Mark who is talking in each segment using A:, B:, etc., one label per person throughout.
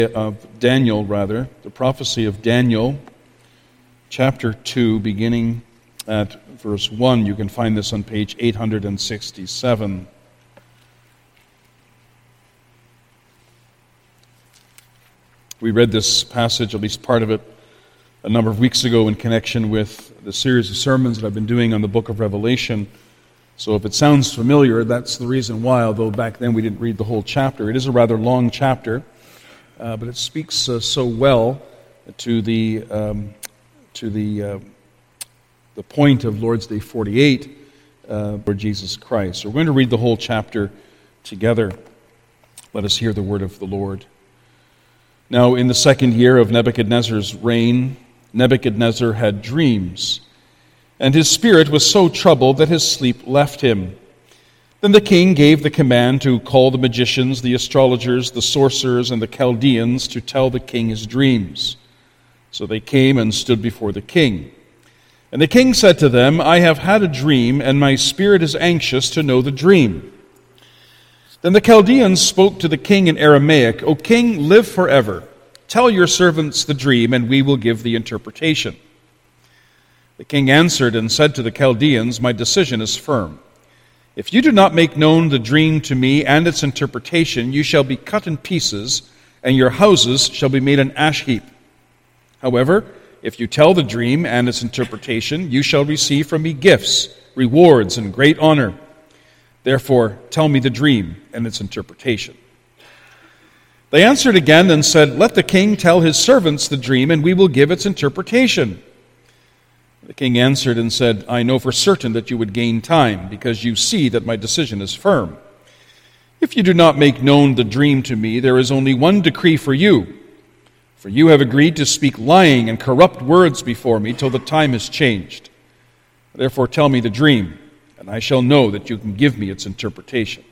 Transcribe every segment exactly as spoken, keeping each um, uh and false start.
A: of Daniel, rather, the prophecy of Daniel, chapter two, beginning at verse one. You can find this on page eight hundred sixty-seven. We read this passage, at least part of it, a number of weeks ago in connection with the series of sermons that I've been doing on the book of Revelation. So if it sounds familiar, that's the reason why, although back then we didn't read the whole chapter. It is a rather long chapter, uh, but it speaks uh, so well to the um, to the uh, the point of Lord's Day forty-eight uh, for Jesus Christ. So we're going to read the whole chapter together. Let us hear the word of the Lord. Now, in the second year of Nebuchadnezzar's reign, Nebuchadnezzar had dreams, and his spirit was so troubled that his sleep left him. Then the king gave the command to call the magicians, the astrologers, the sorcerers, and the Chaldeans to tell the king his dreams. So they came and stood before the king. And the king said to them, "I have had a dream, and my spirit is anxious to know the dream." Then the Chaldeans spoke to the king in Aramaic, "O king, live forever. Tell your servants the dream, and we will give the interpretation." The king answered and said to the Chaldeans, "My decision is firm. If you do not make known the dream to me and its interpretation, you shall be cut in pieces, and your houses shall be made an ash heap. However, if you tell the dream and its interpretation, you shall receive from me gifts, rewards, and great honor. Therefore, tell me the dream and its interpretation." They answered again and said, "Let the king tell his servants the dream, and we will give its interpretation." The king answered and said, "I know for certain that you would gain time, because you see that my decision is firm. If you do not make known the dream to me, there is only one decree for you. For you have agreed to speak lying and corrupt words before me till the time is changed. Therefore tell me the dream, and I shall know that you can give me its interpretation."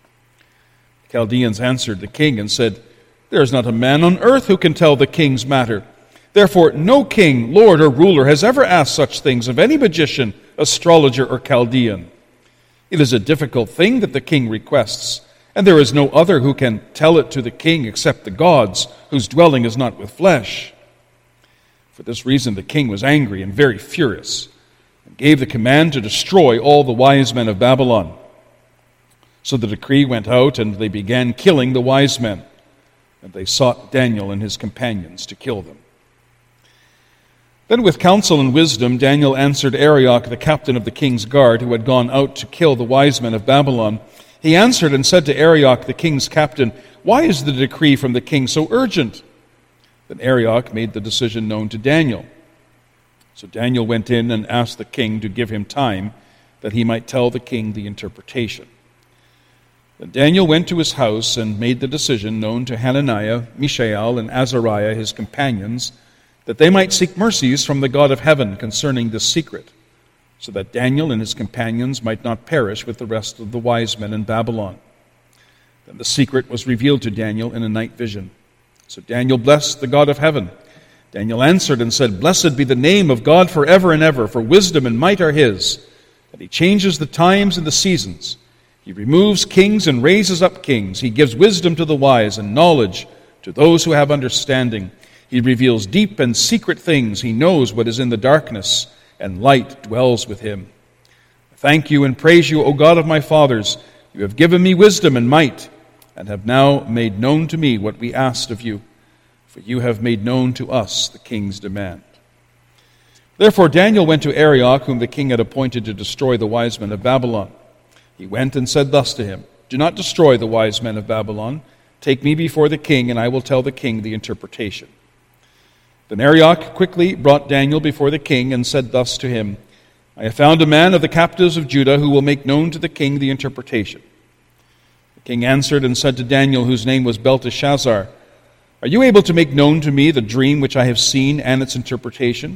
A: The Chaldeans answered the king and said, "There is not a man on earth who can tell the king's matter. Therefore no king, lord, or ruler has ever asked such things of any magician, astrologer, or Chaldean. It is a difficult thing that the king requests, and there is no other who can tell it to the king except the gods, whose dwelling is not with flesh." For this reason the king was angry and very furious, and gave the command to destroy all the wise men of Babylon. So the decree went out, and they began killing the wise men, and they sought Daniel and his companions to kill them. Then with counsel and wisdom Daniel answered Arioch, the captain of the king's guard, who had gone out to kill the wise men of Babylon. He answered and said to Arioch, the king's captain, "Why is the decree from the king so urgent?" Then Arioch made the decision known to Daniel. So Daniel went in and asked the king to give him time, that he might tell the king the interpretation. Then Daniel went to his house and made the decision known to Hananiah, Mishael, and Azariah, his companions, that they might seek mercies from the God of heaven concerning this secret, so that Daniel and his companions might not perish with the rest of the wise men in Babylon. Then the secret was revealed to Daniel in a night vision. So Daniel blessed the God of heaven. Daniel answered and said, "Blessed be the name of God forever and ever, for wisdom and might are his, that he changes the times and the seasons. He removes kings and raises up kings. He gives wisdom to the wise and knowledge to those who have understanding. He reveals deep and secret things. He knows what is in the darkness, and light dwells with him. Thank you and praise you, O God of my fathers. You have given me wisdom and might, and have now made known to me what we asked of you, for you have made known to us the king's demand." Therefore Daniel went to Arioch, whom the king had appointed to destroy the wise men of Babylon. He went and said thus to him, "Do not destroy the wise men of Babylon. Take me before the king, and I will tell the king the interpretation." Then Arioch quickly brought Daniel before the king and said thus to him, "I have found a man of the captives of Judah who will make known to the king the interpretation." The king answered and said to Daniel, whose name was Belteshazzar, "Are you able to make known to me the dream which I have seen and its interpretation?"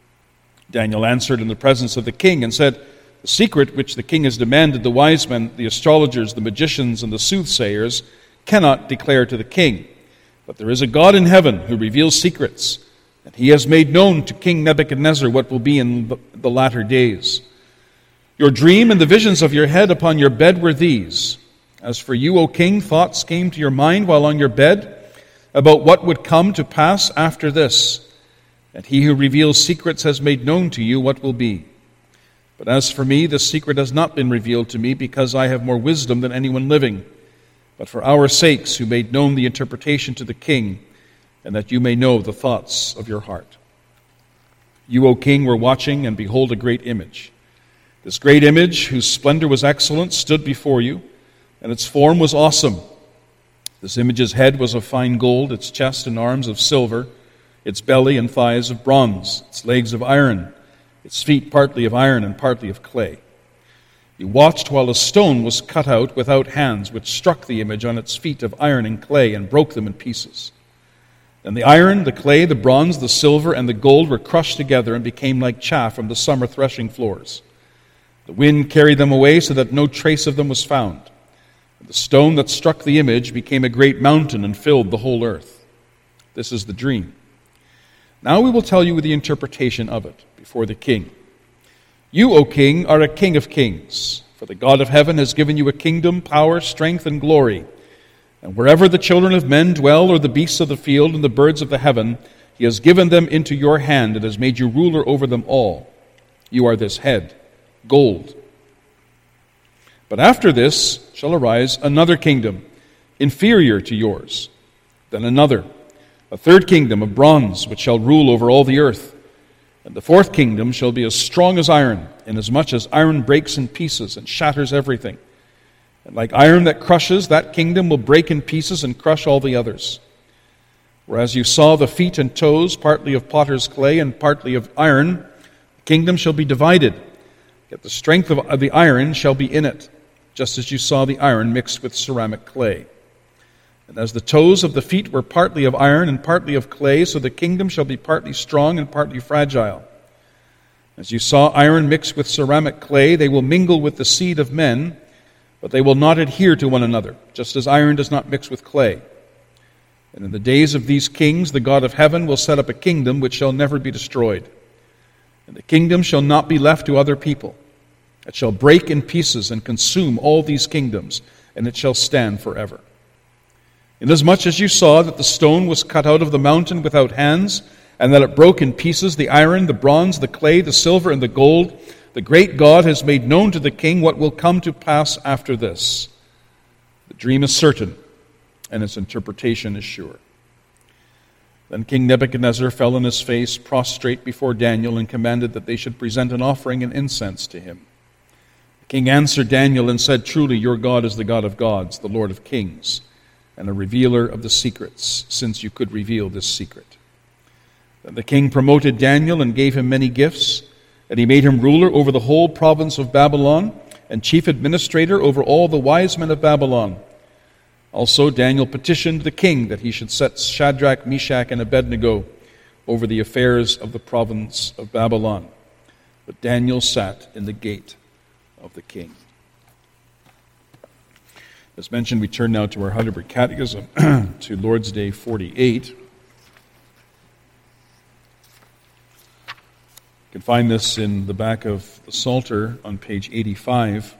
A: Daniel answered in the presence of the king and said, "The secret which the king has demanded the wise men, the astrologers, the magicians, and the soothsayers cannot declare to the king. But there is a God in heaven who reveals secrets, and he has made known to King Nebuchadnezzar what will be in the latter days. Your dream and the visions of your head upon your bed were these. As for you, O king, thoughts came to your mind while on your bed. about what would come to pass after this. And he who reveals secrets has made known to you what will be. But as for me, the secret has not been revealed to me, because I have more wisdom than anyone living. But for our sakes, who made known the interpretation to the king, and that you may know the thoughts of your heart. You, O king, were watching, and behold, a great image. This great image, whose splendor was excellent, stood before you, and its form was awesome. This image's head was of fine gold, its chest and arms of silver, its belly and thighs of bronze, its legs of iron, its feet partly of iron and partly of clay. You watched while a stone was cut out without hands, which struck the image on its feet of iron and clay and broke them in pieces. Then the iron, the clay, the bronze, the silver, and the gold were crushed together and became like chaff from the summer threshing floors. The wind carried them away so that no trace of them was found. The stone that struck the image became a great mountain and filled the whole earth. This is the dream. Now we will tell you the interpretation of it before the king. You, O king, are a king of kings, for the God of heaven has given you a kingdom, power, strength, and glory. And wherever the children of men dwell, or the beasts of the field and the birds of the heaven, he has given them into your hand and has made you ruler over them all. You are this head, gold. But after this shall arise another kingdom, inferior to yours. Then another, a third kingdom of bronze, which shall rule over all the earth. And the fourth kingdom shall be as strong as iron, inasmuch as iron breaks in pieces and shatters everything. And like iron that crushes, that kingdom will break in pieces and crush all the others. Whereas you saw the feet and toes, partly of potter's clay and partly of iron, the kingdom shall be divided. Yet the strength of the iron shall be in it, just as you saw the iron mixed with ceramic clay. And as the toes of the feet were partly of iron and partly of clay, so the kingdom shall be partly strong and partly fragile. As you saw iron mixed with ceramic clay, they will mingle with the seed of men, but they will not adhere to one another, just as iron does not mix with clay. And in the days of these kings, the God of heaven will set up a kingdom which shall never be destroyed. And the kingdom shall not be left to other people. It shall break in pieces and consume all these kingdoms, and it shall stand forever. Inasmuch as you saw that the stone was cut out of the mountain without hands, and that it broke in pieces the iron, the bronze, the clay, the silver, and the gold, the great God has made known to the king what will come to pass after this. The dream is certain, and its interpretation is sure. Then King Nebuchadnezzar fell on his face, prostrate before Daniel, and commanded that they should present an offering and incense to him. The king answered Daniel and said, "Truly, your God is the God of gods, the Lord of kings, and a revealer of the secrets, since you could reveal this secret." Then the king promoted Daniel and gave him many gifts, and he made him ruler over the whole province of Babylon and chief administrator over all the wise men of Babylon. Also Daniel petitioned the king that he should set Shadrach, Meshach, and Abednego over the affairs of the province of Babylon. But Daniel sat in the gate of the king. As mentioned, we turn now to our Heidelberg Catechism, to Lord's Day forty-eight. You can find this in the back of the Psalter on page eighty-five.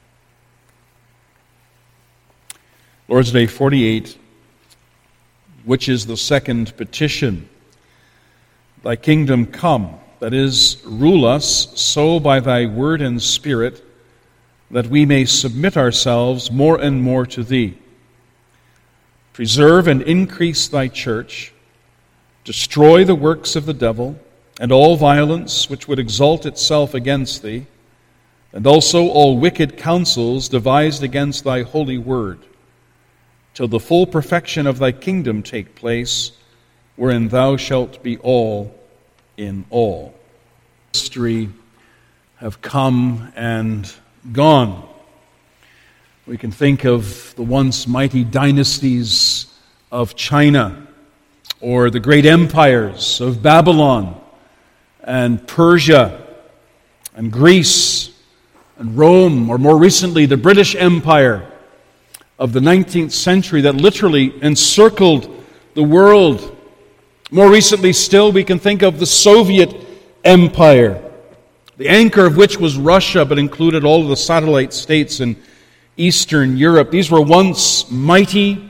A: Lord's Day forty-eight, which is the second petition. Thy kingdom come, that is, rule us so by thy word and spirit, that we may submit ourselves more and more to thee. Preserve and increase thy church, destroy the works of the devil, and all violence which would exalt itself against thee, and also all wicked counsels devised against thy holy word, till the full perfection of thy kingdom take place, wherein thou shalt be all in all. History have come and gone. We can think of the once mighty dynasties of China, or the great empires of Babylon and Persia and Greece and Rome, or more recently the British Empire of the nineteenth century that literally encircled the world. More recently still, we can think of the Soviet Empire, the anchor of which was Russia, but included all of the satellite states in Eastern Europe. These were once mighty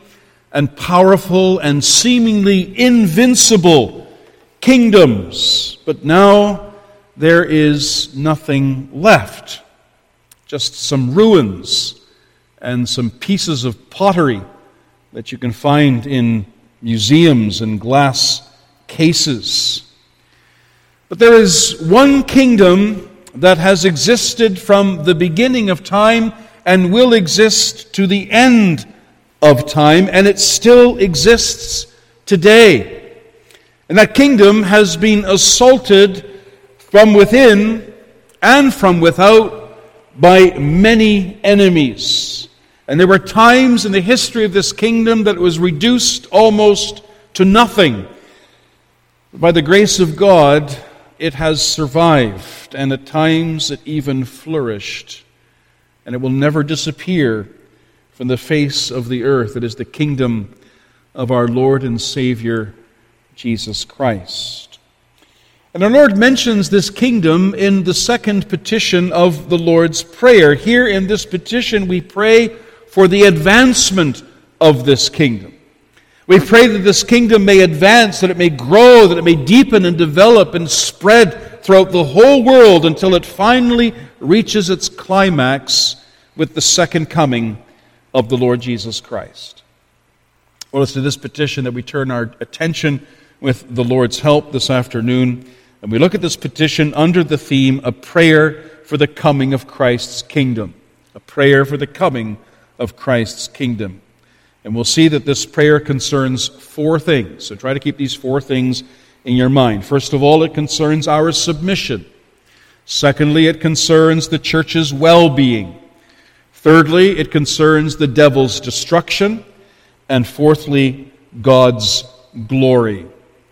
A: and powerful and seemingly invincible kingdoms. But now there is nothing left. Just some ruins and some pieces of pottery that you can find in museums and glass cases. But there is one kingdom that has existed from the beginning of time and will exist to the end of time, and it still exists today. And that kingdom has been assaulted from within and from without by many enemies. And there were times in the history of this kingdom that it was reduced almost to nothing. By the grace of God, it has survived, and at times it even flourished. And it will never disappear from the face of the earth. It is the kingdom of our Lord and Savior, Jesus Christ. And our Lord mentions this kingdom in the second petition of the Lord's Prayer. Here in this petition we pray for the advancement of this kingdom. We pray that this kingdom may advance, that it may grow, that it may deepen and develop and spread throughout the whole world until it finally reaches its climax with the second coming of the Lord Jesus Christ. Well, it's to this petition that we turn our attention with the Lord's help this afternoon. And we look at this petition under the theme, a prayer for the coming of Christ's kingdom. A prayer for the coming of Christ's kingdom. And we'll see that this prayer concerns four things. So try to keep these four things in your mind. First of all, it concerns our submission. Secondly, it concerns the church's well-being. Thirdly, it concerns the devil's destruction. And fourthly, God's glory.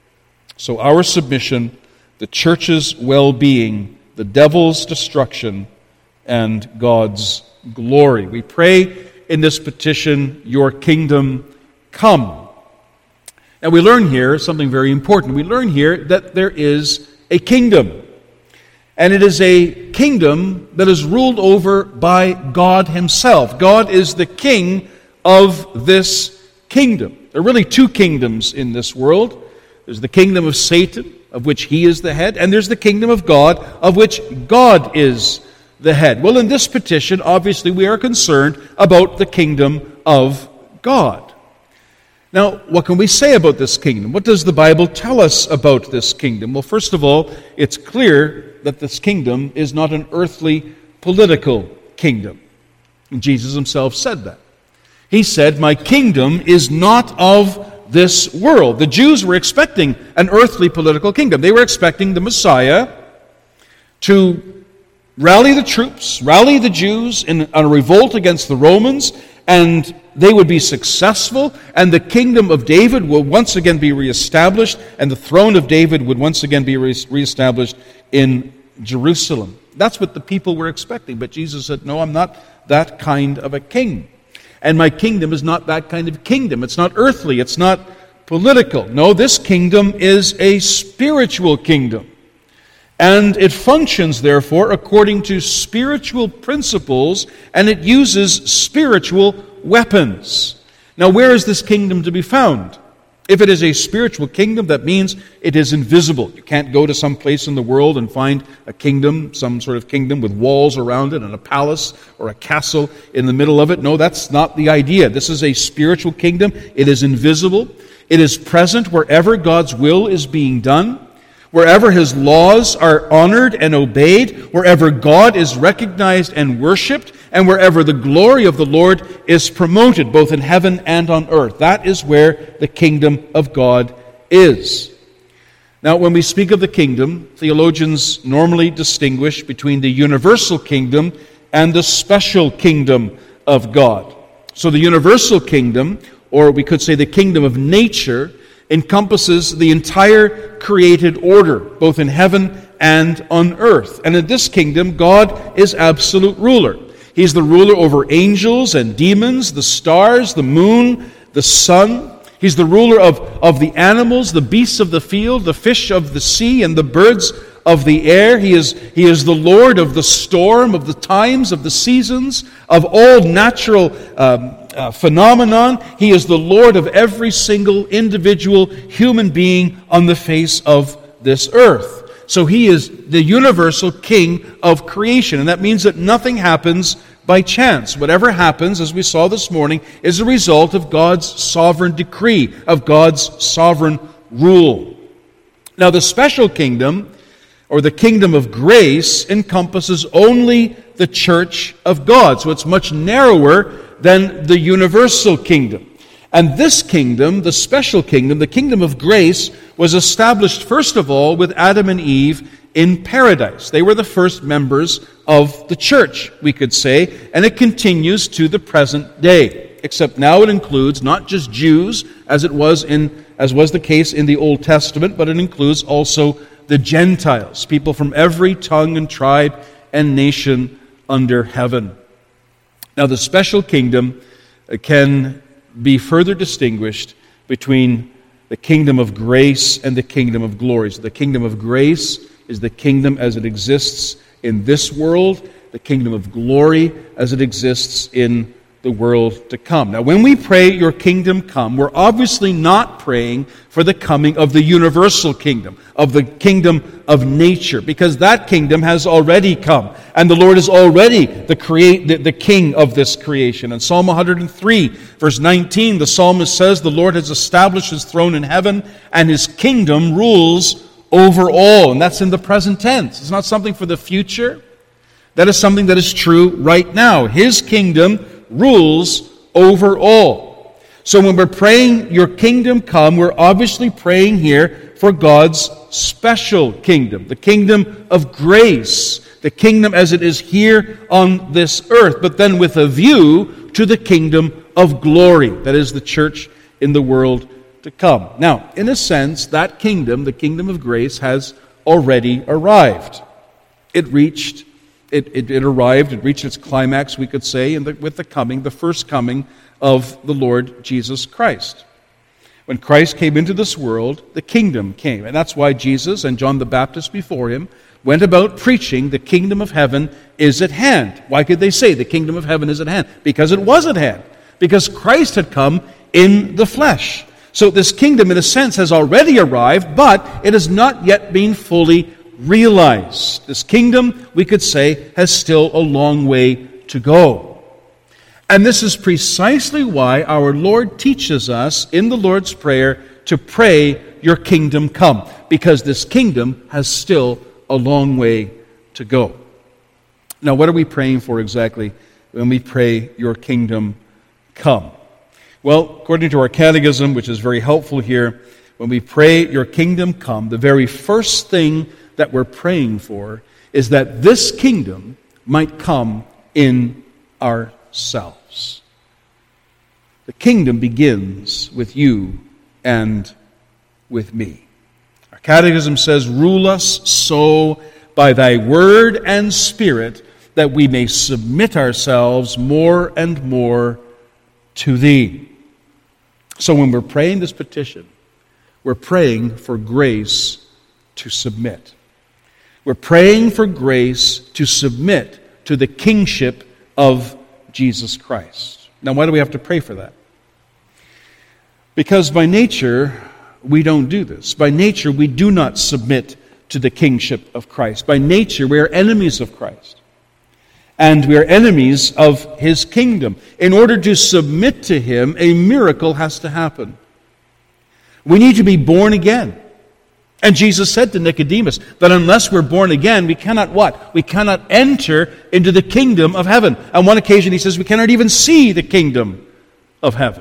A: So our submission, the church's well-being, the devil's destruction, and God's glory. We pray in this petition, your kingdom come. And we learn here something very important. We learn here that there is a kingdom. And it is a kingdom that is ruled over by God Himself. God is the king of this kingdom. There are really two kingdoms in this world. There's the kingdom of Satan, of which he is the head, and there's the kingdom of God, of which God is the head. Well, in this petition, obviously, we are concerned about the kingdom of God. Now, what can we say about this kingdom? What does the Bible tell us about this kingdom? Well, first of all, it's clear that this kingdom is not an earthly political kingdom. And Jesus Himself said that. He said, "My kingdom is not of this world." The Jews were expecting an earthly political kingdom. They were expecting the Messiah to rally the troops, rally the Jews in a revolt against the Romans, and they would be successful, and the kingdom of David will once again be reestablished, and the throne of David would once again be re- reestablished in Jerusalem. That's what the people were expecting, but Jesus said, "No, I'm not that kind of a king. And my kingdom is not that kind of kingdom. It's not earthly, it's not political. No, this kingdom is a spiritual kingdom. And it functions, therefore, according to spiritual principles, and it uses spiritual weapons." Now, where is this kingdom to be found? If it is a spiritual kingdom, that means it is invisible. You can't go to some place in the world and find a kingdom, some sort of kingdom with walls around it and a palace or a castle in the middle of it. No, that's not the idea. This is a spiritual kingdom. It is invisible. It is present wherever God's will is being done. Wherever His laws are honored and obeyed, wherever God is recognized and worshipped, and wherever the glory of the Lord is promoted, both in heaven and on earth. That is where the kingdom of God is. Now, when we speak of the kingdom, theologians normally distinguish between the universal kingdom and the special kingdom of God. So the universal kingdom, or we could say the kingdom of nature, encompasses the entire created order, both in heaven and on earth. And in this kingdom, God is absolute ruler. He's the ruler over angels and demons, the stars, the moon, the sun. He's the ruler of, of the animals, the beasts of the field, the fish of the sea, and the birds of the air. He is, he is the Lord of the storm, of the times, of the seasons, of all natural um, uh, phenomenon. He is the Lord of every single individual human being on the face of this earth. So he is the universal king of creation, and that means that nothing happens by chance. Whatever happens, as we saw this morning, is a result of God's sovereign decree, of God's sovereign rule. Now, the special kingdom, or the kingdom of grace, encompasses only the church of God. So it's much narrower than the universal kingdom. And this kingdom, the special kingdom, the kingdom of grace, was established first of all with Adam and Eve in paradise. They were the first members of the church, we could say, and it continues to the present day. Except now it includes not just Jews, as it was in as was the case in the Old Testament, but it includes also the Gentiles, people from every tongue and tribe and nation under heaven. Now, the special kingdom can be further distinguished between the kingdom of grace and the kingdom of glory. So the kingdom of grace is the kingdom as it exists in this world, the kingdom of glory as it exists in the world to come. Now, when we pray, your kingdom come, we're obviously not praying for the coming of the universal kingdom, of the kingdom of nature, because that kingdom has already come, and the Lord is already the create the, the king of this creation. In Psalm one hundred three, verse nineteen, the psalmist says, "The Lord has established his throne in heaven, and his kingdom rules over all." And that's in the present tense. It's not something for the future. That is something that is true right now. His kingdom rules over all. So when we're praying, your kingdom come, we're obviously praying here for God's special kingdom, the kingdom of grace, the kingdom as it is here on this earth, but then with a view to the kingdom of glory, that is the church in the world to come. Now, in a sense, that kingdom, the kingdom of grace, has already arrived. It reached It, it, it arrived, it reached its climax, we could say, in the, with the coming, the first coming of the Lord Jesus Christ. When Christ came into this world, the kingdom came. And that's why Jesus and John the Baptist before him went about preaching the kingdom of heaven is at hand. Why could they say the kingdom of heaven is at hand? Because it was at hand. Because Christ had come in the flesh. So this kingdom, in a sense, has already arrived, but it has not yet been fully realized. This kingdom, we could say, has still a long way to go. And this is precisely why our Lord teaches us in the Lord's Prayer to pray, "Your kingdom come," because this kingdom has still a long way to go. Now, what are we praying for exactly when we pray, "Your kingdom come"? Well, according to our catechism, which is very helpful here, when we pray, "Your kingdom come," the very first thing that we're praying for is that this kingdom might come in ourselves. The kingdom begins with you and with me. Our catechism says, "Rule us so by thy word and spirit that we may submit ourselves more and more to thee." So when we're praying this petition, we're praying for grace to submit. We're praying for grace to submit to the kingship of Jesus Christ. Now, why do we have to pray for that? Because by nature, we don't do this. By nature, we do not submit to the kingship of Christ. By nature, we are enemies of Christ. And we are enemies of his kingdom. In order to submit to him, a miracle has to happen. We need to be born again. And Jesus said to Nicodemus that unless we're born again, we cannot what? We cannot enter into the kingdom of heaven. On one occasion he says we cannot even see the kingdom of heaven.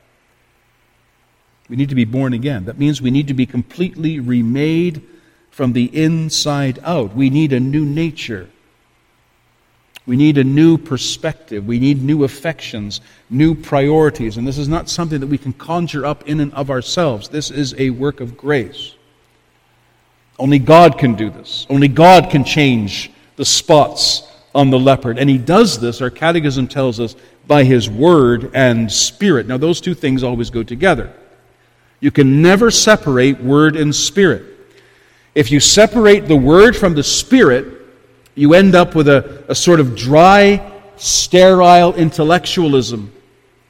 A: We need to be born again. That means we need to be completely remade from the inside out. We need a new nature. We need a new perspective. We need new affections, new priorities. And this is not something that we can conjure up in and of ourselves. This is a work of grace. Only God can do this. Only God can change the spots on the leopard. And he does this, our catechism tells us, by his word and spirit. Now, those two things always go together. You can never separate word and spirit. If you separate the word from the spirit, you end up with a, a sort of dry, sterile intellectualism.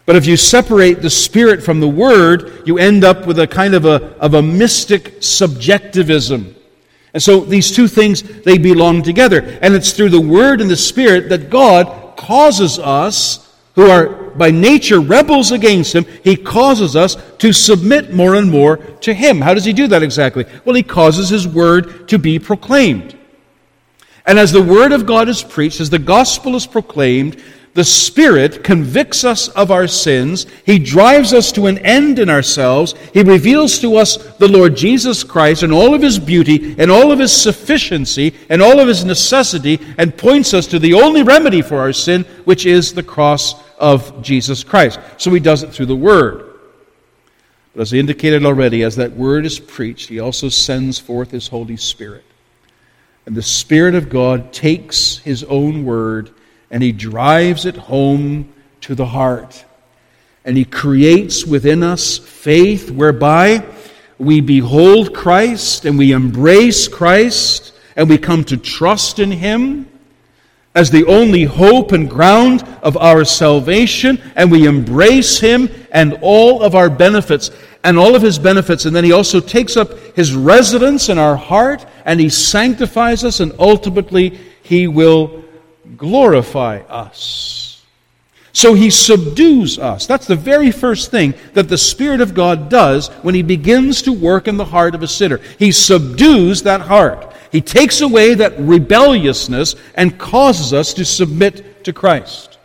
A: But if you separate the Spirit from the Word, you end up with a kind of a, of a mystic subjectivism. And so these two things, they belong together. And it's through the Word and the Spirit that God causes us, who are by nature rebels against Him, He causes us to submit more and more to Him. How does He do that exactly? Well, He causes His Word to be proclaimed. And as the Word of God is preached, as the gospel is proclaimed, the Spirit convicts us of our sins. He drives us to an end in ourselves. He reveals to us the Lord Jesus Christ and all of His beauty and all of His sufficiency and all of His necessity, and points us to the only remedy for our sin, which is the cross of Jesus Christ. So He does it through the Word. But as I indicated already, as that Word is preached, He also sends forth His Holy Spirit. And the Spirit of God takes His own Word and He drives it home to the heart. And He creates within us faith whereby we behold Christ and we embrace Christ and we come to trust in Him as the only hope and ground of our salvation, and we embrace Him and all of our benefits and all of His benefits. And then He also takes up His residence in our heart and He sanctifies us, and ultimately He will glorify us. So He subdues us. That's the very first thing that the Spirit of God does when He begins to work in the heart of a sinner. He subdues that heart. He takes away that rebelliousness and causes us to submit to Christ.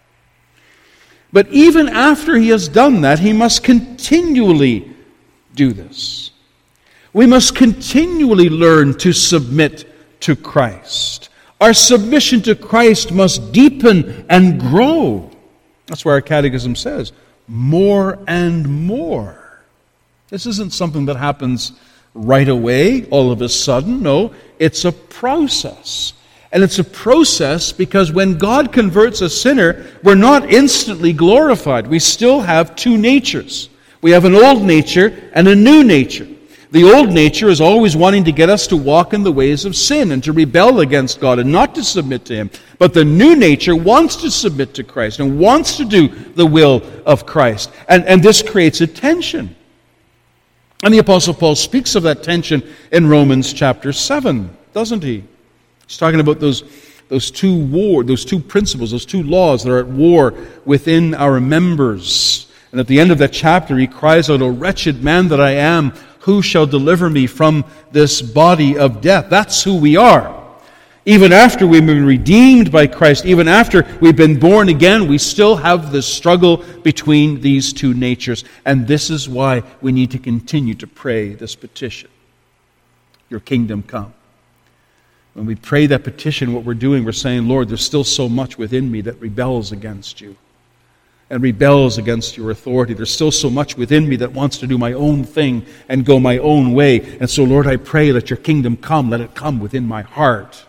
A: But even after He has done that, He must continually do this. We must continually learn to submit to Christ. Our submission to Christ must deepen and grow. That's why our catechism says, more and more. This isn't something that happens right away, all of a sudden. No, it's a process. And it's a process because when God converts a sinner, we're not instantly glorified. We still have two natures. We have an old nature and a new nature. The old nature is always wanting to get us to walk in the ways of sin and to rebel against God and not to submit to Him. But the new nature wants to submit to Christ and wants to do the will of Christ. And, and this creates a tension. And the Apostle Paul speaks of that tension in Romans chapter seven, doesn't he? He's talking about those, those two war, those two principles, those two laws that are at war within our members. And at the end of that chapter, he cries out, "O wretched man that I am, who shall deliver me from this body of death?" That's who we are. Even after we've been redeemed by Christ, even after we've been born again, we still have this struggle between these two natures. And this is why we need to continue to pray this petition. Your kingdom come. When we pray that petition, what we're doing, we're saying, Lord, there's still so much within me that rebels against you and rebels against your authority. There's still so much within me that wants to do my own thing and go my own way. And so, Lord, I pray, let your kingdom come. Let it come within my heart.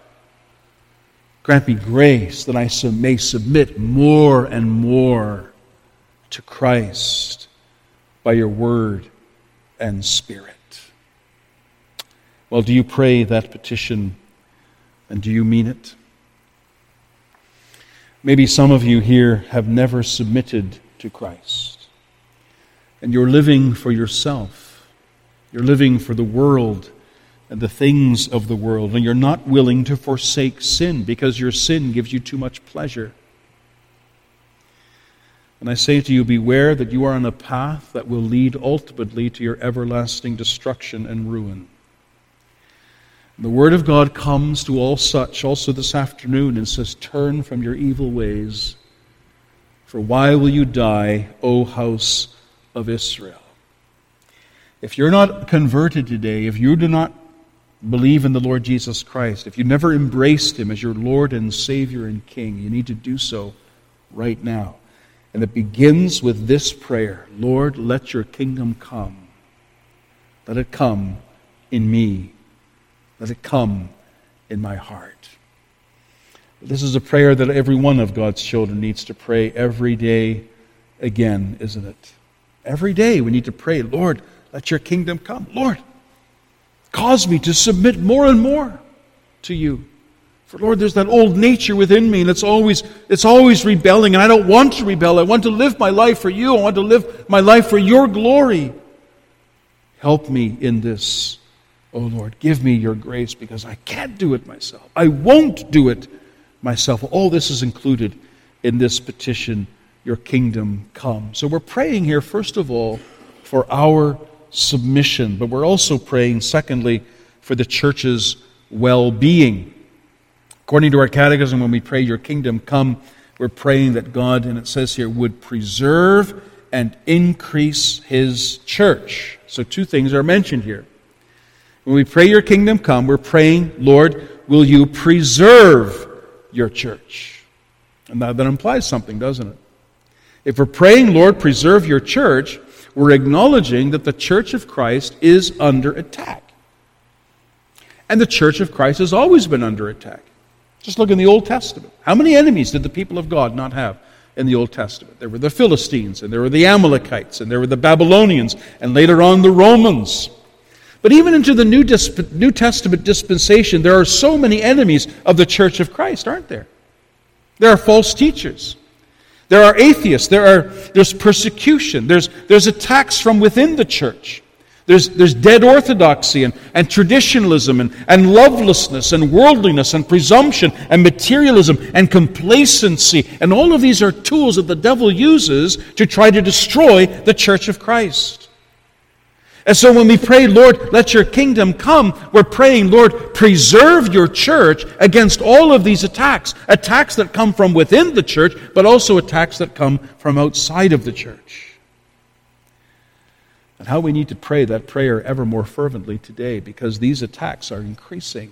A: Grant me grace that I may submit more and more to Christ by your word and Spirit. Well, do you pray that petition, and do you mean it? Maybe some of you here have never submitted to Christ, and you're living for yourself. You're living for the world and the things of the world, and you're not willing to forsake sin because your sin gives you too much pleasure. And I say to you, beware that you are on a path that will lead ultimately to your everlasting destruction and ruin. The Word of God comes to all such also this afternoon and says, turn from your evil ways, for why will you die, O house of Israel? If you're not converted today, if you do not believe in the Lord Jesus Christ, if you never embraced Him as your Lord and Savior and King, you need to do so right now. And it begins with this prayer: Lord, let your kingdom come. Let it come in me. Let it come in my heart. This is a prayer that every one of God's children needs to pray every day again, isn't it? Every day we need to pray, Lord, let your kingdom come. Lord, cause me to submit more and more to you. For Lord, there's that old nature within me, and it's always, it's always rebelling, and I don't want to rebel. I want to live my life for you. I want to live my life for your glory. Help me in this, oh Lord. Give me your grace, because I can't do it myself. I won't do it myself. All this is included in this petition, your kingdom come. So we're praying here, first of all, for our submission, but we're also praying, secondly, for the church's well-being. According to our catechism, when we pray, your kingdom come, we're praying that God, and it says here, would preserve and increase his church. So two things are mentioned here. When we pray your kingdom come, we're praying, Lord, will you preserve your church? And that, that implies something, doesn't it? If we're praying, Lord, preserve your church, we're acknowledging that the church of Christ is under attack. And the church of Christ has always been under attack. Just look in the Old Testament. How many enemies did the people of God not have in the Old Testament? There were the Philistines, and there were the Amalekites, and there were the Babylonians, and later on the Romans. But even into the New, Disp- New Testament dispensation, there are so many enemies of the church of Christ, aren't there? There are false teachers. There are atheists. There are there's persecution. There's there's attacks from within the church. There's there's dead orthodoxy and, and traditionalism and, and lovelessness and worldliness and presumption and materialism and complacency. And all of these are tools that the devil uses to try to destroy the church of Christ. And so when we pray, Lord, let your kingdom come, we're praying, Lord, preserve your church against all of these attacks. Attacks that come from within the church, but also attacks that come from outside of the church. And how we need to pray that prayer ever more fervently today, because these attacks are increasing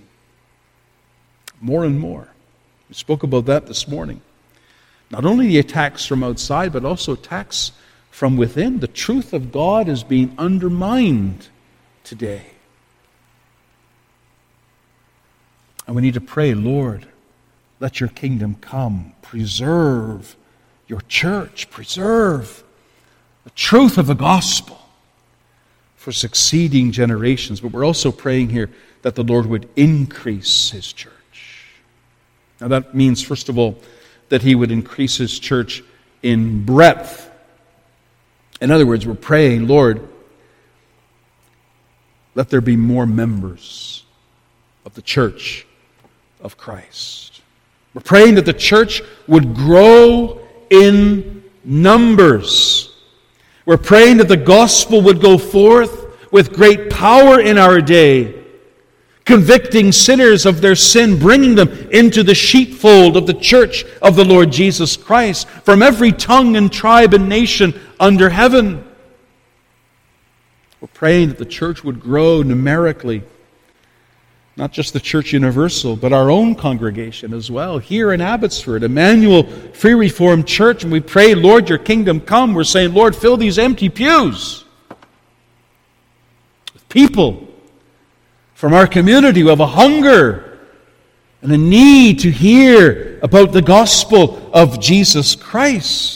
A: more and more. We spoke about that this morning. Not only the attacks from outside, but also attacks from within. The truth of God is being undermined today. And we need to pray, Lord, let your kingdom come. Preserve your church. Preserve the truth of the gospel for succeeding generations. But we're also praying here that the Lord would increase his church. Now that means, first of all, that he would increase his church in breadth. In other words, we're praying, Lord, let there be more members of the church of Christ. We're praying that the church would grow in numbers. We're praying that the gospel would go forth with great power in our day, convicting sinners of their sin, bringing them into the sheepfold of the church of the Lord Jesus Christ from every tongue and tribe and nation under heaven. We're praying that the church would grow numerically, not just the Church Universal, but our own congregation as well, here in Abbotsford, Emmanuel Free Reformed Church. And we pray, Lord, your kingdom come. We're saying, Lord, fill these empty pews with people from our community who have a hunger and a need to hear about the gospel of Jesus Christ.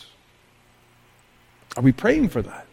A: Are we praying for that?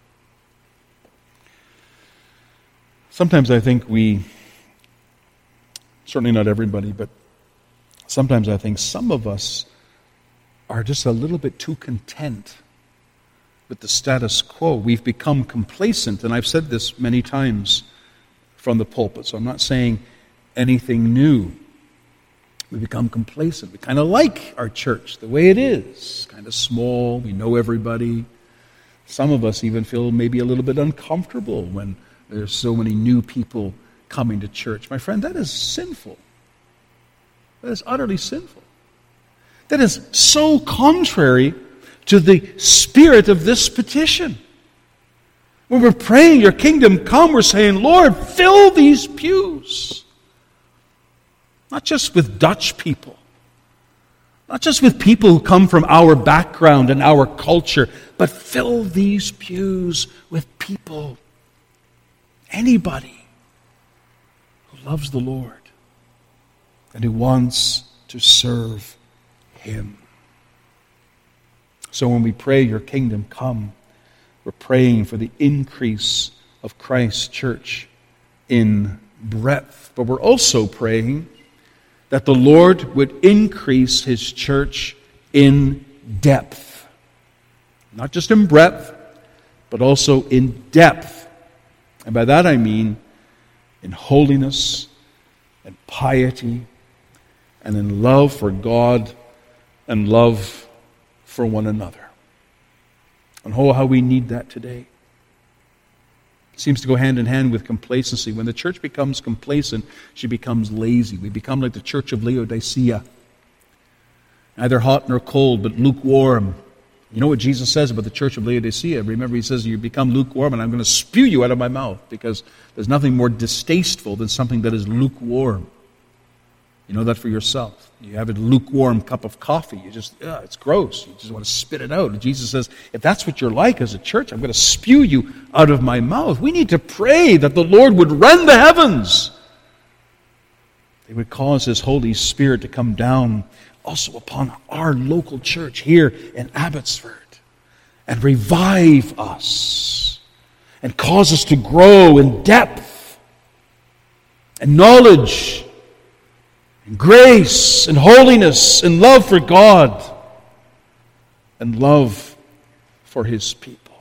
A: Sometimes I think we, certainly not everybody, but sometimes I think some of us are just a little bit too content with the status quo. We've become complacent, and I've said this many times from the pulpit, so I'm not saying anything new. We become complacent. We kind of like our church the way it is, kind of small, we know everybody. Some of us even feel maybe a little bit uncomfortable when there's so many new people coming to church. My friend, that is sinful. That is utterly sinful. That is so contrary to the spirit of this petition. When we're praying, your kingdom come, we're saying, Lord, fill these pews. Not just with Dutch people. Not just with people who come from our background and our culture, but fill these pews with people. Anybody who loves the Lord and who wants to serve him. So when we pray, your kingdom come, we're praying for the increase of Christ's church in breadth. But we're also praying that the Lord would increase His church in depth. Not just in breadth, but also in depth. And by that I mean in holiness and piety and in love for God and love for one another. And oh, how we need that today. It seems to go hand in hand with complacency. When the church becomes complacent, she becomes lazy. We become like the church of Laodicea. Neither hot nor cold, but lukewarm. You know what Jesus says about the church of Laodicea? Remember, He says, you become lukewarm and I'm going to spew you out of my mouth, because there's nothing more distasteful than something that is lukewarm. You know that for yourself. You have a lukewarm cup of coffee. You just, ugh, it's gross. You just want to spit it out. And Jesus says, if that's what you're like as a church, I'm going to spew you out of my mouth. We need to pray that the Lord would rend the heavens. He would cause His Holy Spirit to come down also upon our local church here in Abbotsford and revive us and cause us to grow in depth and knowledge and grace and holiness and love for God and love for His people.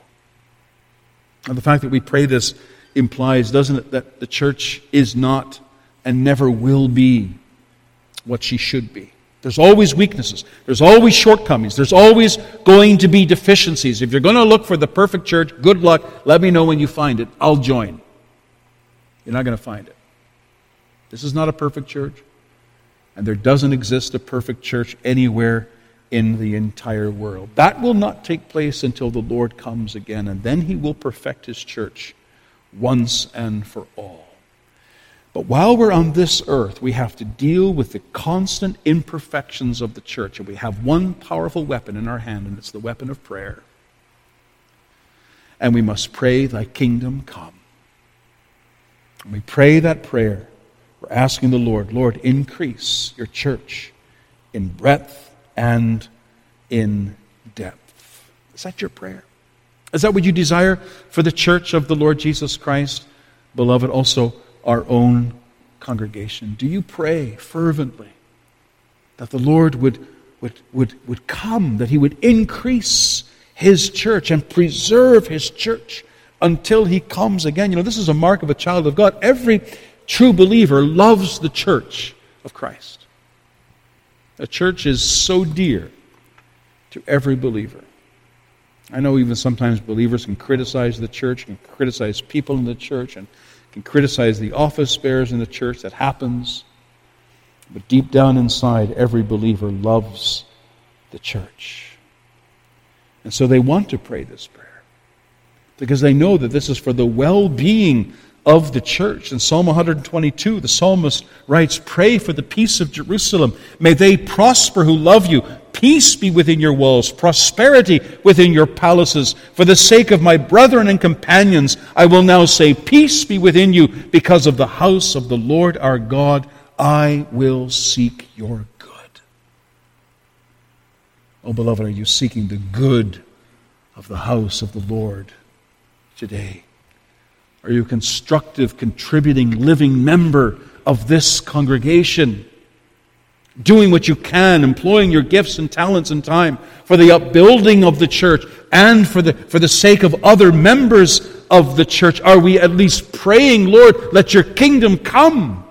A: And the fact that we pray this implies, doesn't it, that the church is not and never will be what she should be. There's always weaknesses. There's always shortcomings. There's always going to be deficiencies. If you're going to look for the perfect church, good luck. Let me know when you find it. I'll join. You're not going to find it. This is not a perfect church. And there doesn't exist a perfect church anywhere in the entire world. That will not take place until the Lord comes again, and then He will perfect His church once and for all. But while we're on this earth, we have to deal with the constant imperfections of the church, and we have one powerful weapon in our hand, and it's the weapon of prayer. And we must pray, Thy kingdom come. And we pray that prayer. We're asking the Lord, Lord, increase your church in breadth and in depth. Is that your prayer? Is that what you desire for the church of the Lord Jesus Christ? Beloved, also our own congregation. Do you pray fervently that the Lord would, would, would, would come, that He would increase His church and preserve His church until He comes again? You know, this is a mark of a child of God. Every true believer loves the church of Christ. The church is so dear to every believer. I know even sometimes believers can criticize the church, can criticize people in the church, and can criticize the office bearers in the church. That happens. But deep down inside, every believer loves the church. And so they want to pray this prayer, because they know that this is for the well-being of the church. In Psalm one twenty-two, the psalmist writes, pray for the peace of Jerusalem. May they prosper who love you. Peace be within your walls, prosperity within your palaces. For the sake of my brethren and companions, I will now say, peace be within you. Because of the house of the Lord our God, I will seek your good. Oh, beloved, are you seeking the good of the house of the Lord today? Are you a constructive, contributing, living member of this congregation? Doing what you can, employing your gifts and talents and time for the upbuilding of the church and for the, for the sake of other members of the church? Are we at least praying, Lord, let your kingdom come?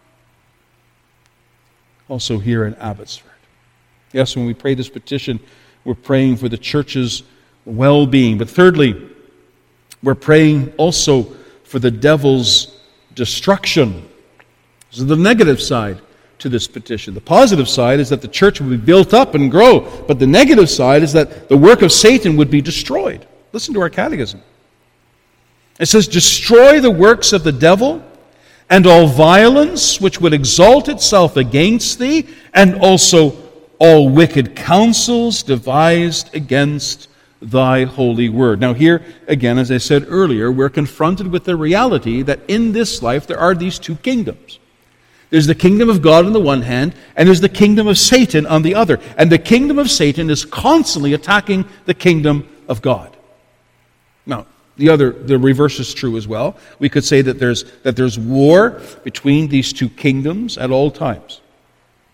A: Also here in Abbotsford. Yes, when we pray this petition, we're praying for the church's well-being. But thirdly, we're praying also for the devil's destruction. This is the negative side to this petition. The positive side is that the church will be built up and grow, but the negative side is that the work of Satan would be destroyed. Listen to our catechism. It says, destroy the works of the devil and all violence which would exalt itself against thee, and also all wicked counsels devised against thy holy word. Now here, again, as I said earlier, we're confronted with the reality that in this life there are these two kingdoms. There's the kingdom of God on the one hand, and there's the kingdom of Satan on the other. And the kingdom of Satan is constantly attacking the kingdom of God. Now, the other, the reverse is true as well. We could say that there's that there's war between these two kingdoms at all times.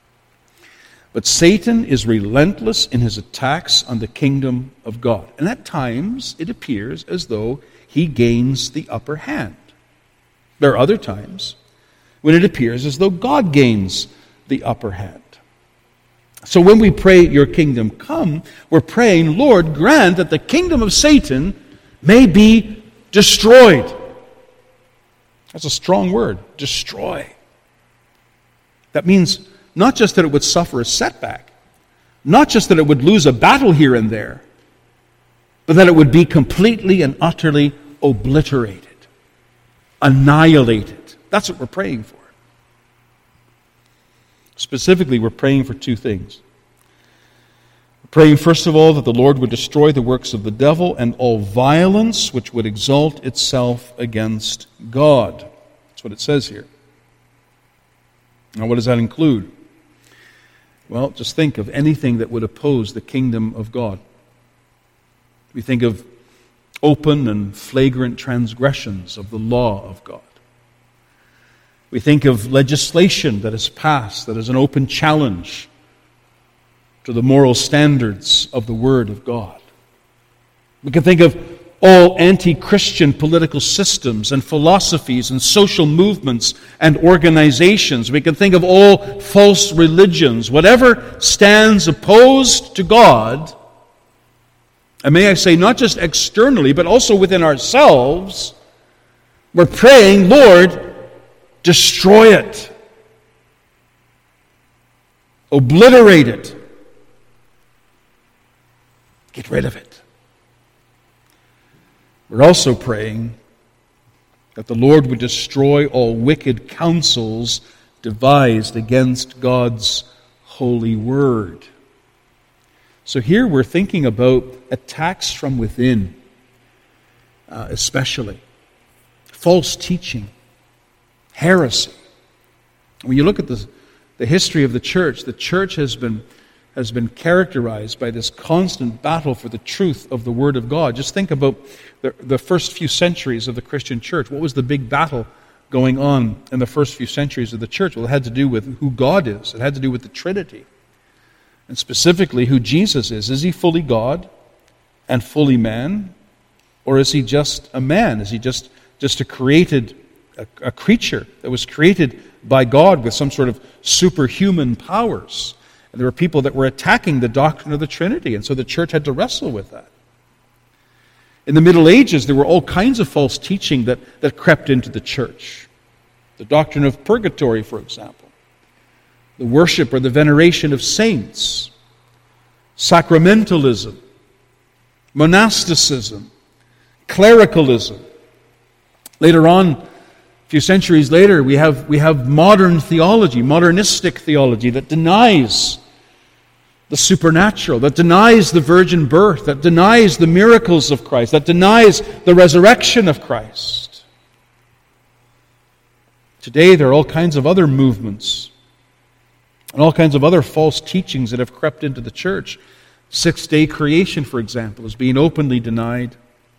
A: But Satan is relentless in his attacks on the kingdom of God. And at times, it appears as though he gains the upper hand. There are other times when it appears as though God gains the upper hand. So when we pray, your kingdom come, we're praying, Lord, grant that the kingdom of Satan may be destroyed. That's a strong word, destroy. That means not just that it would suffer a setback, not just that it would lose a battle here and there, but that it would be completely and utterly obliterated, annihilated. That's what we're praying for. Specifically, we're praying for two things. We're praying, first of all, that the Lord would destroy the works of the devil and all violence which would exalt itself against God. That's what it says here. Now, what does that include? Well, just think of anything that would oppose the kingdom of God. We think of open and flagrant transgressions of the law of God. We think of legislation that is passed that is an open challenge to the moral standards of the Word of God. We can think of all anti-Christian political systems and philosophies and social movements and organizations. We can think of all false religions. Whatever stands opposed to God, and may I say not just externally but also within ourselves, we're praying, Lord, destroy it. Obliterate it. Get rid of it. We're also praying that the Lord would destroy all wicked counsels devised against God's holy word. So here we're thinking about attacks from within, uh, especially false teaching, heresy. When you look at the, the history of the church, the church has been has been characterized by this constant battle for the truth of the Word of God. Just think about the, the first few centuries of the Christian church. What was the big battle going on in the first few centuries of the church? Well, it had to do with who God is. It had to do with the Trinity. And specifically, who Jesus is. Is he fully God and fully man? Or is he just a man? Is he just, just a created, a, a creature that was created by God with some sort of superhuman powers? And there were people that were attacking the doctrine of the Trinity, and so the church had to wrestle with that. In the Middle Ages, there were all kinds of false teaching that, that crept into the church. The doctrine of purgatory, for example. The worship or the veneration of saints. Sacramentalism. Monasticism. Clericalism. Later on, a few centuries later, we have, we have modern theology, modernistic theology that denies the supernatural, that denies the virgin birth, that denies the miracles of Christ, that denies the resurrection of Christ. Today there are all kinds of other movements and all kinds of other false teachings that have crept into the church. Six-day creation, for example, is being openly denied.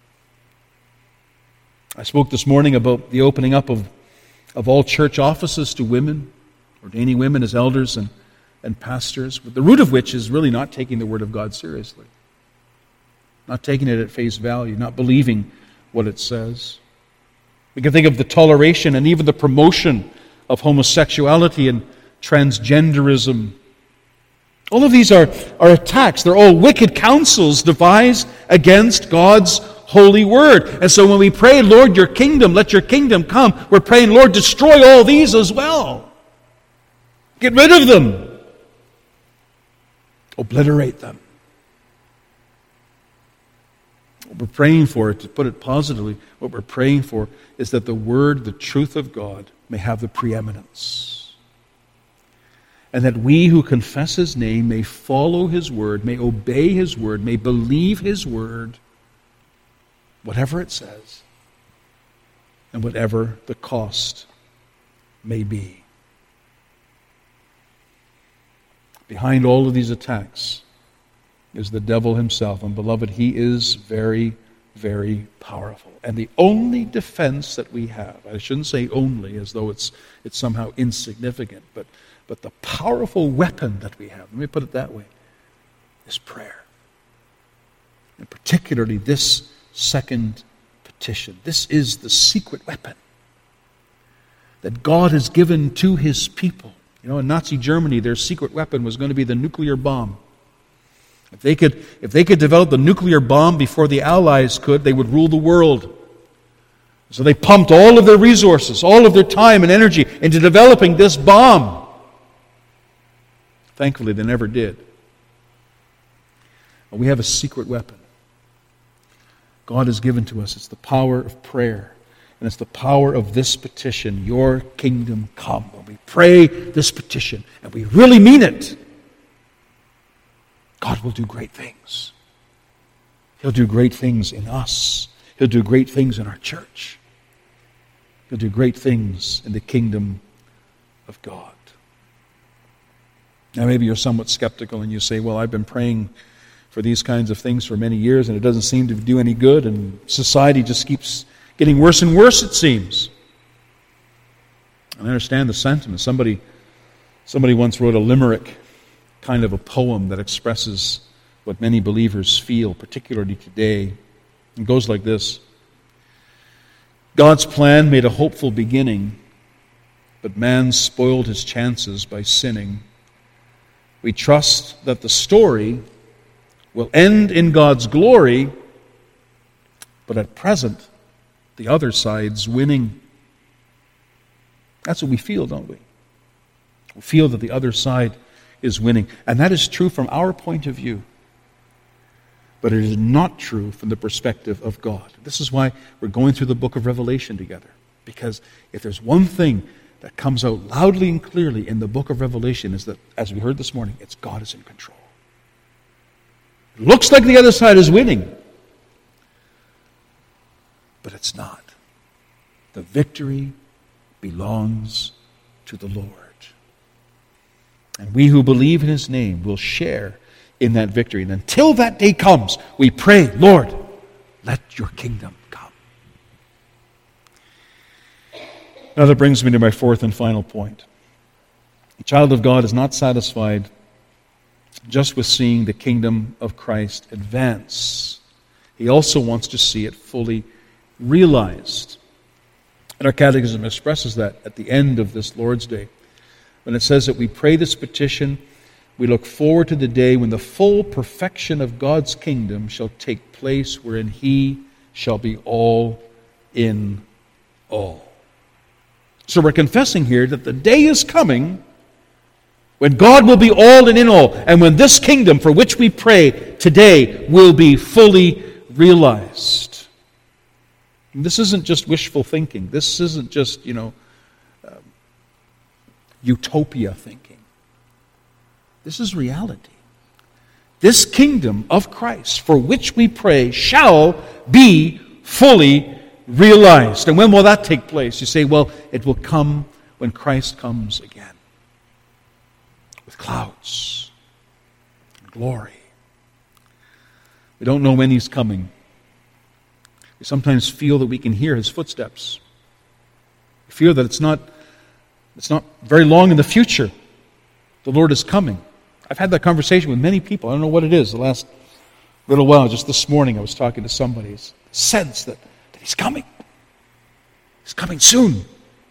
A: I spoke this morning about the opening up of, of all church offices to women, ordaining women as elders and and pastors, the root of which is really not taking the Word of God seriously. Not taking it at face value, not believing what it says. We can think of the toleration and even the promotion of homosexuality and transgenderism. All of these are, are attacks. They're all wicked counsels devised against God's holy word. And so when we pray, Lord, your kingdom, let your kingdom come, we're praying, Lord, destroy all these as well. Get rid of them. Obliterate them. What we're praying for, to put it positively, what we're praying for is that the Word, the truth of God, may have the preeminence. And that we who confess His name may follow His Word, may obey His Word, may believe His Word, whatever it says, and whatever the cost may be. Behind all of these attacks is the devil himself. And beloved, he is very very powerful. And the only defense that we have, I shouldn't say only as though it's it's somehow insignificant, but, but the powerful weapon that we have, let me put it that way, is prayer. And particularly this second petition. This is the secret weapon that God has given to His people. You know, in Nazi Germany, their secret weapon was going to be the nuclear bomb. If they could, if they could develop the nuclear bomb before the Allies could, they would rule the world. So they pumped all of their resources, all of their time and energy into developing this bomb. Thankfully, they never did. But we have a secret weapon God has given to us. It's the power of prayer. And it's the power of this petition, your kingdom come. When we pray this petition, and we really mean it, God will do great things. He'll do great things in us. He'll do great things in our church. He'll do great things in the kingdom of God. Now maybe you're somewhat skeptical and you say, well, I've been praying for these kinds of things for many years and it doesn't seem to do any good, and society just keeps getting worse and worse, it seems. And I understand the sentiment. Somebody, somebody once wrote a limerick, kind of a poem that expresses what many believers feel, particularly today. It goes like this. God's plan made a hopeful beginning, but man spoiled his chances by sinning. We trust that the story will end in God's glory, but at present, the other side's winning. That's what we feel, don't we? We feel that the other side is winning. And that is true from our point of view. But it is not true from the perspective of God. This is why we're going through the book of Revelation together. Because if there's one thing that comes out loudly and clearly in the book of Revelation, is that, as we heard this morning, it's God is in control. It looks like the other side is winning. But it's not. The victory belongs to the Lord. And we who believe in His name will share in that victory. And until that day comes, we pray, Lord, let your kingdom come. Now that brings me to my fourth and final point. The child of God is not satisfied just with seeing the kingdom of Christ advance. He also wants to see it fully realized. And our catechism expresses that at the end of this Lord's Day. When it says that we pray this petition, we look forward to the day when the full perfection of God's kingdom shall take place, wherein He shall be all in all. So we're confessing here that the day is coming when God will be all and in all, and when this kingdom for which we pray today will be fully realized. And this isn't just wishful thinking. This isn't just, you know, um, utopia thinking. This is reality. This kingdom of Christ for which we pray shall be fully realized. And when will that take place? You say, well, it will come when Christ comes again. With clouds and glory. We don't know when He's coming. We sometimes feel that we can hear His footsteps. We feel that it's not, it's not very long in the future. The Lord is coming. I've had that conversation with many people. I don't know what it is. The last little while, just this morning, I was talking to somebody. It's a sense that, that He's coming. He's coming soon.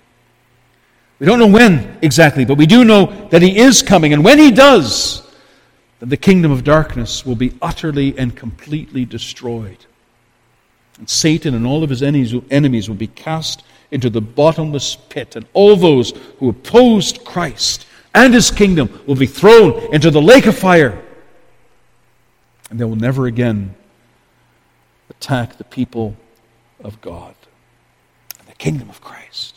A: We don't know when exactly, but we do know that He is coming. And when He does, then the kingdom of darkness will be utterly and completely destroyed. And Satan and all of his enemies will be cast into the bottomless pit. And all those who opposed Christ and His kingdom will be thrown into the lake of fire. And they will never again attack the people of God. And the kingdom of Christ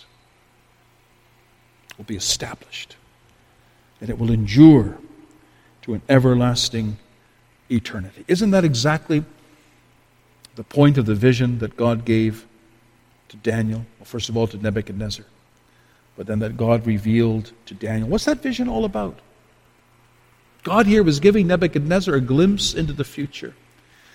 A: will be established. And it will endure to an everlasting eternity. Isn't that exactly the point of the vision that God gave to Daniel? Well, first of all, to Nebuchadnezzar. But then that God revealed to Daniel. What's that vision all about? God here was giving Nebuchadnezzar a glimpse into the future.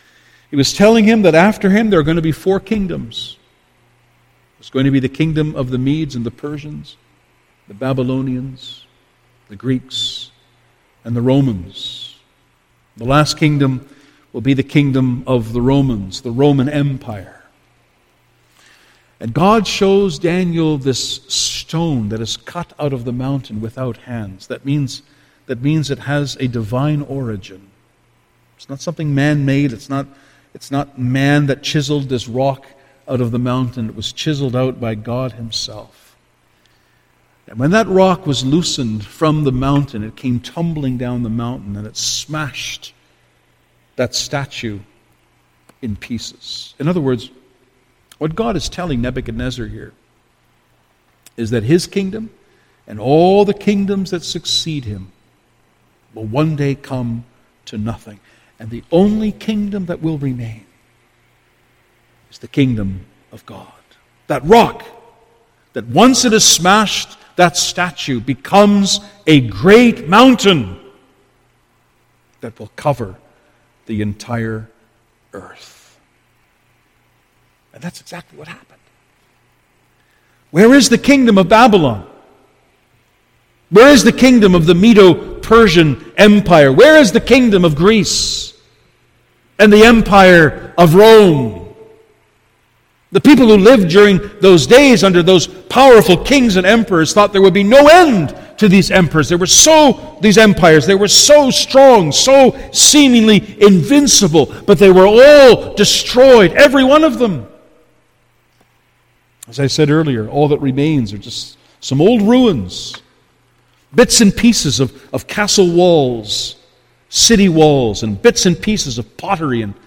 A: He was telling him that after him there are going to be four kingdoms. There's going to be the kingdom of the Medes and the Persians, the Babylonians, the Greeks, and the Romans. The last kingdom will be the kingdom of the Romans, the Roman Empire. And God shows Daniel this stone that is cut out of the mountain without hands. That means, that means it has a divine origin. It's not something man-made. It's not, it's not man that chiseled this rock out of the mountain. It was chiseled out by God Himself. And when that rock was loosened from the mountain, it came tumbling down the mountain and it smashed that statue in pieces. In other words, what God is telling Nebuchadnezzar here is that his kingdom and all the kingdoms that succeed him will one day come to nothing. And the only kingdom that will remain is the kingdom of God. That rock, that once it is smashed, that statue becomes a great mountain that will cover the entire earth. And that's exactly what happened. Where is the kingdom of Babylon? Where is the kingdom of the Medo-Persian Empire? Where is the kingdom of Greece and the empire of Rome? The people who lived during those days under those powerful kings and emperors thought there would be no end to these emperors. They were so, these empires, they were so strong, so seemingly invincible, but they were all destroyed, every one of them. As I said earlier, all that remains are just some old ruins, bits and pieces of, of castle walls, city walls, and bits and pieces of pottery and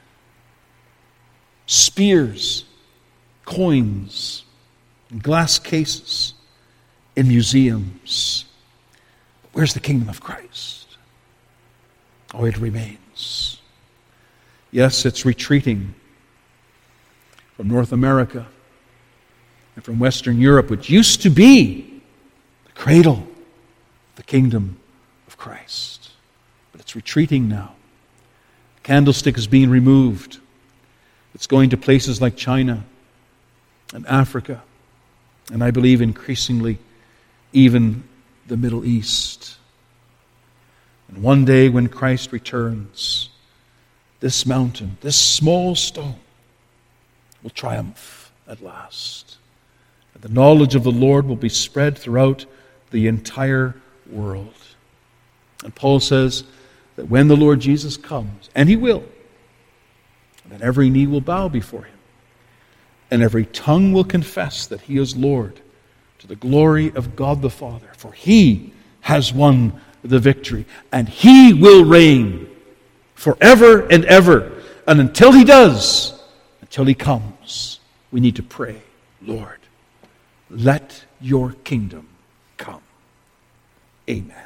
A: spears, coins, and glass cases in museums. But where's the kingdom of Christ? Oh, it remains. Yes, it's retreating from North America and from Western Europe, which used to be the cradle of the kingdom of Christ. But it's retreating now. The candlestick is being removed. It's going to places like China and Africa, and I believe increasingly even the Middle East. And one day when Christ returns, this mountain, this small stone, will triumph at last. And the knowledge of the Lord will be spread throughout the entire world. And Paul says that when the Lord Jesus comes, and He will, then every knee will bow before Him, and every tongue will confess that He is Lord, to the glory of God the Father. For He has won the victory, and He will reign forever and ever. And until He does, until He comes, we need to pray, Lord, let your kingdom come. Amen.